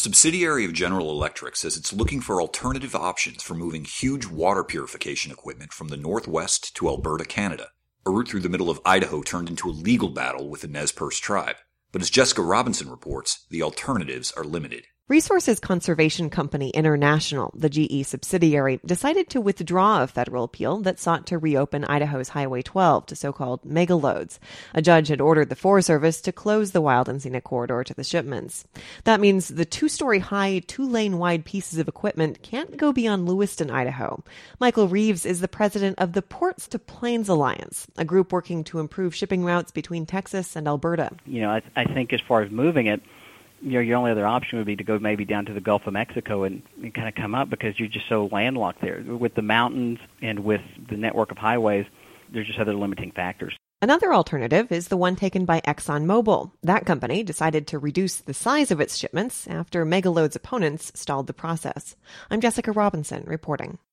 subsidiary of General Electric says it's looking for alternative options for moving huge water purification equipment from the Northwest to Alberta, Canada. A route through the middle of Idaho turned into a legal battle with the Nez Perce tribe. But as Jessica Robinson reports, the alternatives are limited. Resources Conservation Company International, the GE subsidiary, decided to withdraw a federal appeal that sought to reopen Idaho's Highway 12 to so-called megaloads. A judge had ordered the Forest Service to close the Wild and Scenic Corridor to the shipments. That means the 2-story high, 2-lane wide pieces of equipment can't go beyond Lewiston, Idaho. Michael Reeves is the president of the Ports to Plains Alliance, a group working to improve shipping routes between Texas and Alberta. I think as far as moving it, your only other option would be to go maybe down to the Gulf of Mexico and kind of come up, because you're just so landlocked there. With the mountains and with the network of highways, there's just other limiting factors. Another alternative is the one taken by ExxonMobil. That company decided to reduce the size of its shipments after Megaload's opponents stalled the process. I'm Jessica Robinson reporting.